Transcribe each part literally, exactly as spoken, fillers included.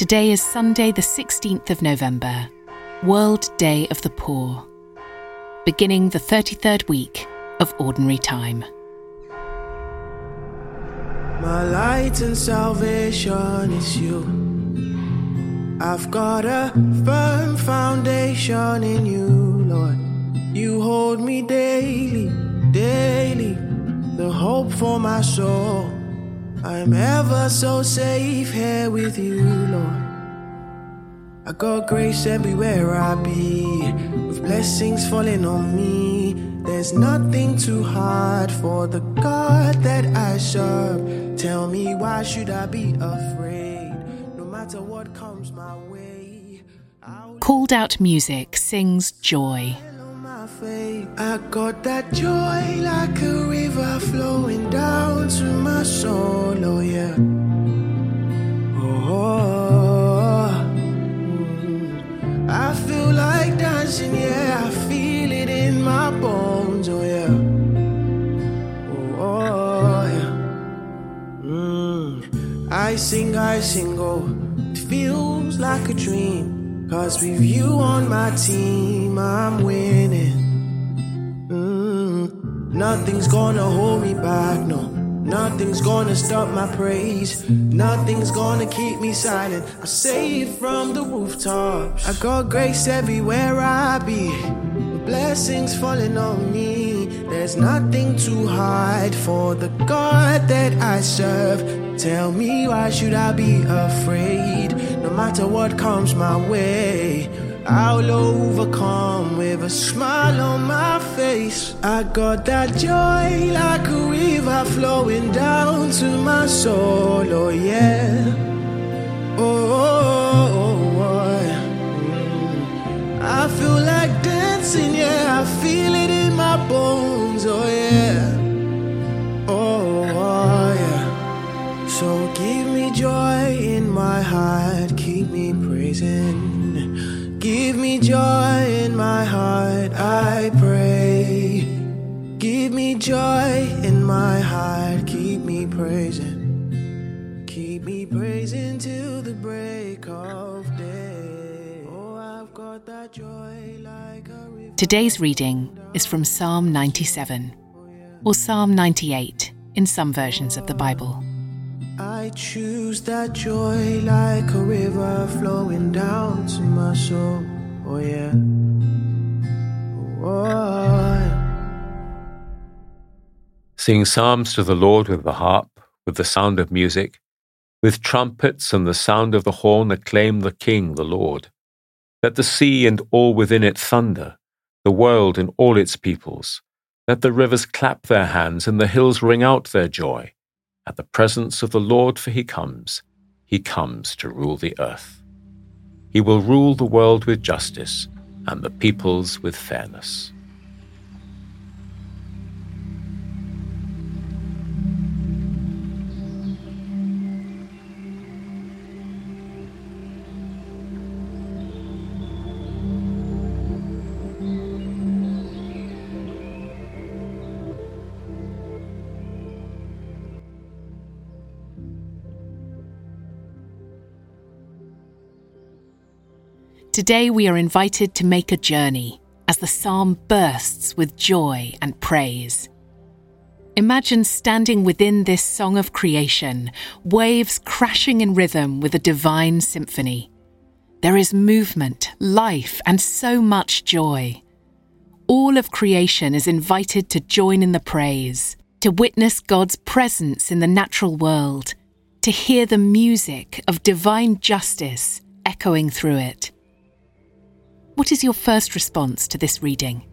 Today is Sunday the sixteenth of November, World Day of the Poor, beginning the thirty-third week of Ordinary Time. My light and salvation is you. I've got a firm foundation in you, Lord. You hold me daily, daily, the hope for my soul. I'm ever so safe here with you, Lord. I got grace everywhere I be, with blessings falling on me. There's nothing too hard for the God that I serve. Tell me, why should I be afraid? No matter what comes my way. Called Out Music sings Joy. I got that joy like a river flowing down to my soul, oh yeah. Oh, mm. I feel like dancing, yeah, I feel it in my bones, oh yeah. Oh, oh yeah. Mm. I sing, I sing, oh, it feels like a dream. Cause with you on my team, I'm winning. Mm, nothing's gonna hold me back, no. Nothing's gonna stop my praise. Nothing's gonna keep me silent. I say it from the rooftops. I got grace everywhere I be, blessings falling on me. There's nothing too hard for the God that I serve. Tell me, why should I be afraid? No matter what comes my way, I'll overcome with a smile on my face. I got that joy like a river flowing down to my soul, oh yeah. Oh, oh, oh, oh. Mm. I feel like dancing, yeah, I feel it in my bones, oh yeah. Oh, oh yeah. So give me joy in my heart, keep me praising. Give me joy in my heart, I pray. Give me joy in my heart, keep me praising. Keep me praising till the break of day. Oh, I've got that joy like a river. Today's reading is from Psalm ninety-seven, or Psalm ninety-eight in some versions of the Bible. I choose that joy like a river flowing down to my soul, oh yeah. Oh, yeah. Sing psalms to the Lord with the harp, with the sound of music, with trumpets and the sound of the horn acclaim the King, the Lord. Let the sea and all within it thunder, the world and all its peoples. Let the rivers clap their hands and the hills ring out their joy. At the presence of the Lord, for he comes, he comes to rule the earth. He will rule the world with justice and the peoples with fairness. Today we are invited to make a journey as the psalm bursts with joy and praise. Imagine standing within this song of creation, waves crashing in rhythm with a divine symphony. There is movement, life, and so much joy. All of creation is invited to join in the praise, to witness God's presence in the natural world, to hear the music of divine justice echoing through it. What is your first response to this reading?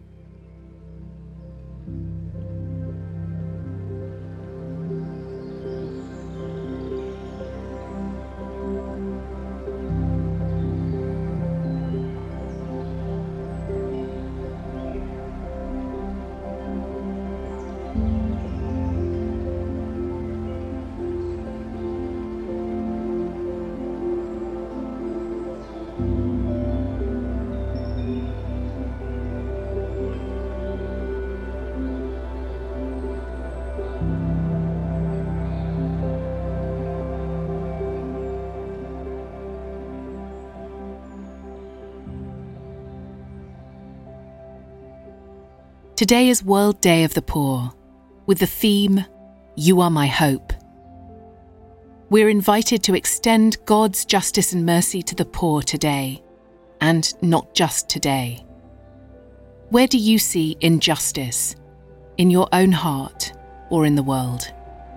Today is World Day of the Poor, with the theme, You Are My Hope. We're invited to extend God's justice and mercy to the poor today, and not just today. Where do you see injustice, in your own heart or in the world?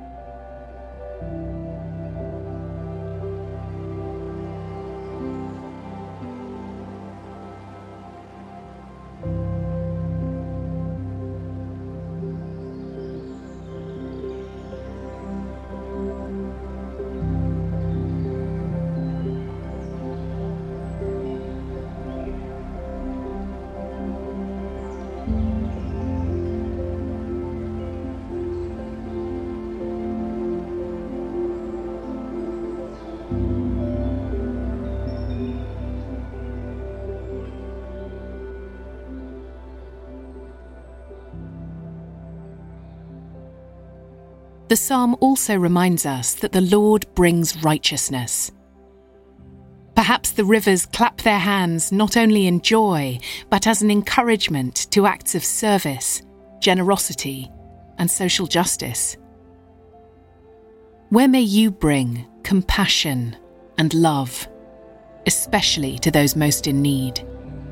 The psalm also reminds us that the Lord brings righteousness. Perhaps the rivers clap their hands not only in joy, but as an encouragement to acts of service, generosity, and social justice. Where may you bring compassion and love, especially to those most in need?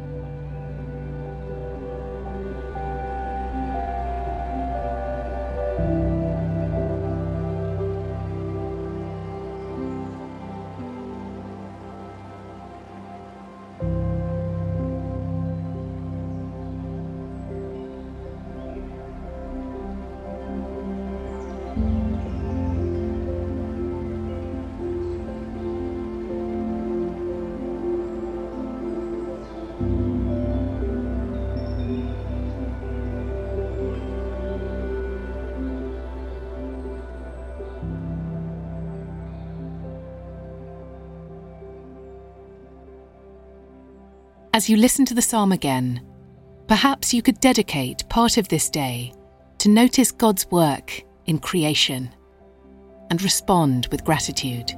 As you listen to the psalm again, perhaps you could dedicate part of this day to notice God's work in creation and respond with gratitude.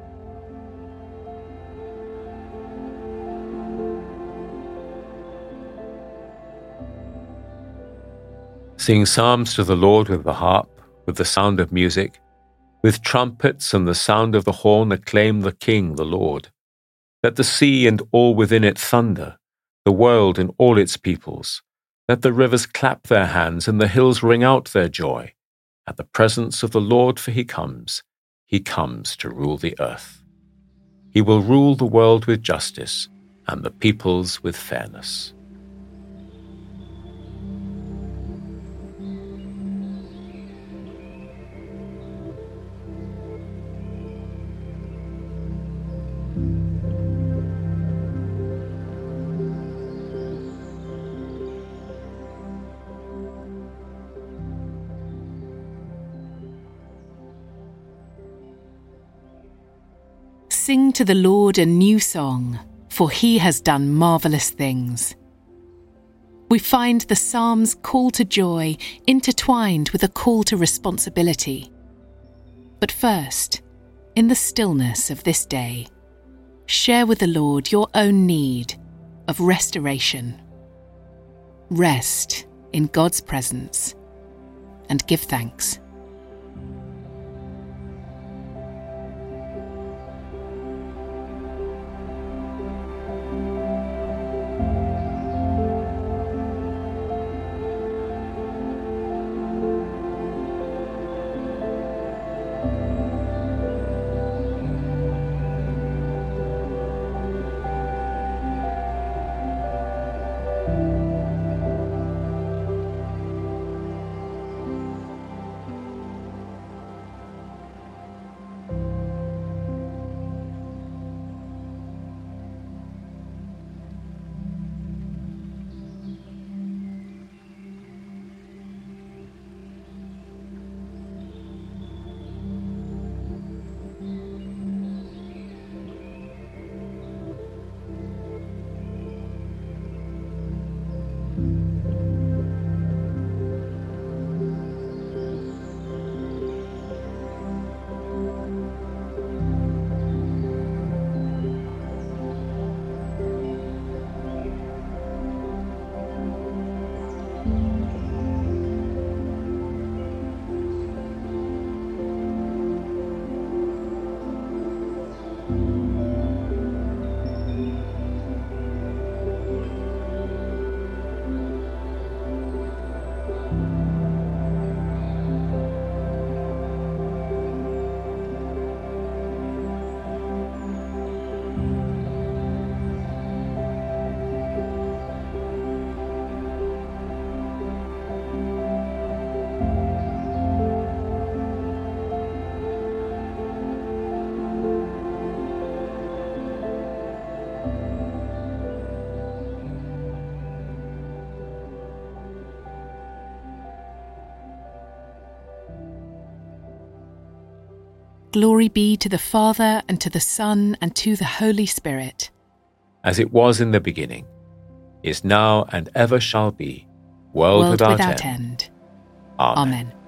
Sing psalms to the Lord with the harp, with the sound of music, with trumpets and the sound of the horn acclaim the King, the Lord. Let the sea and all within it thunder, the world and all its peoples. Let the rivers clap their hands and the hills ring out their joy. At the presence of the Lord, for he comes, he comes to rule the earth. He will rule the world with justice and the peoples with fairness. Sing to the Lord a new song, for he has done marvellous things. We find the psalm's call to joy intertwined with a call to responsibility. But first, in the stillness of this day, share with the Lord your own need of restoration. Rest in God's presence and give thanks. Glory be to the Father, and to the Son, and to the Holy Spirit. As it was in the beginning, is now, and ever shall be, world, World without, without end. end. Amen. Amen.